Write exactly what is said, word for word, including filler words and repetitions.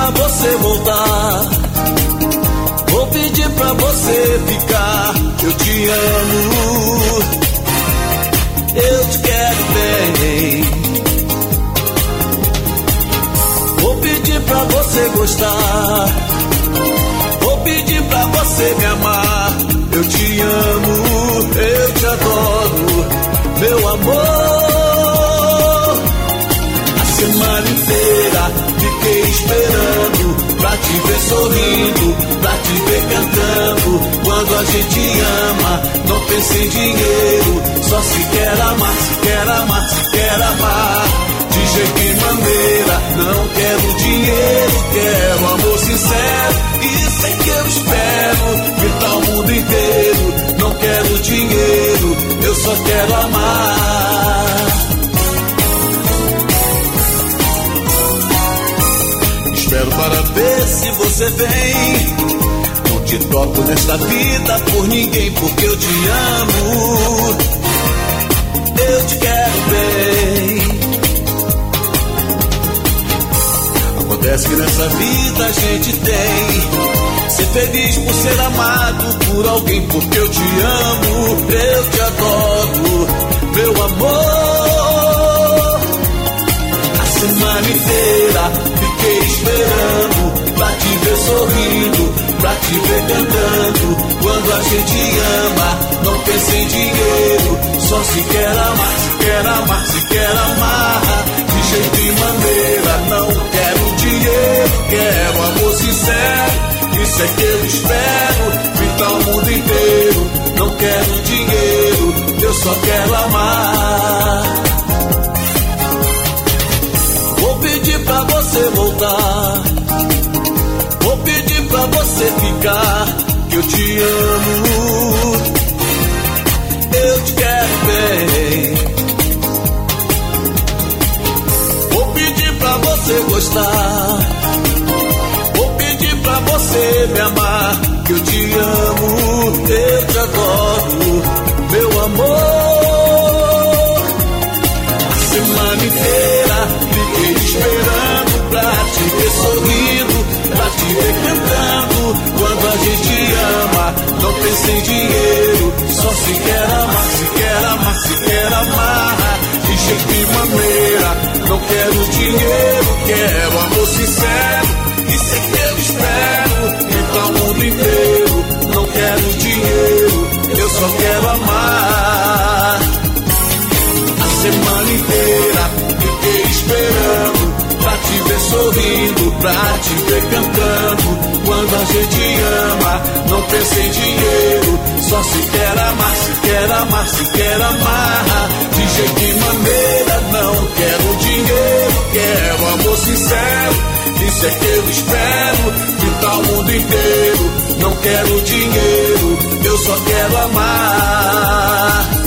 pra você voltar, vou pedir pra você ficar. Eu te amo, eu te quero bem. Vou pedir pra você gostar, vou pedir pra você me amar. Eu te amo, eu te adoro, meu amor. A semana inteira fiquei esperando pra te ver sorrindo, pra te ver cantando. Quando a gente ama, não pensa em dinheiro, só se quer amar, se quer amar, se quer amar. De jeito e maneira, não quero dinheiro, quero amor sincero. Isso é que eu espero, gritar o mundo inteiro. Não quero dinheiro, eu só quero amar. Espero para ver se você vem. Não te toco nesta vida por ninguém, porque eu te amo, eu te quero bem. Acontece que nessa vida a gente tem ser feliz por ser amado por alguém, porque eu te amo, eu te adoro, meu amor. A semana inteira fiquei esperando pra te ver sorrindo, pra te ver cantando. Quando a gente ama, não pensa em dinheiro, só se quer amar, se quer amar, se quer amar. De jeito e maneira, não quero dinheiro, quero amor sincero. Isso é que eu espero, pintar o mundo inteiro. Não quero dinheiro, eu só quero amar. Vou pedir pra você voltar, vou pedir pra você ficar. Que eu te amo, eu te quero bem. Vou pedir pra você gostar, vou pedir pra você me amar. Que eu te amo, eu te adoro, meu amor. A semana inteira fiquei esperando pra te ver sorrindo, pra te ver cantando. Quando a gente ama, não pensa em dinheiro, só se quer amar, se quer amar, se quer amar. De jeito e maneira, não quero dinheiro, quero amor sincero. Isso é que eu espero, gritar o mundo inteiro. Não quero dinheiro, eu só quero amar. A semana inteira fiquei esperando pra te ver sorrindo, pra te ver cantando. Quando a gente ama, não pensa em dinheiro, só se quer amar, se quer amar, se quer amar. De jeito e maneira, não quero dinheiro, quero amor sincero. Isso é que eu espero, pintar o mundo inteiro. Não quero dinheiro, eu só quero amar.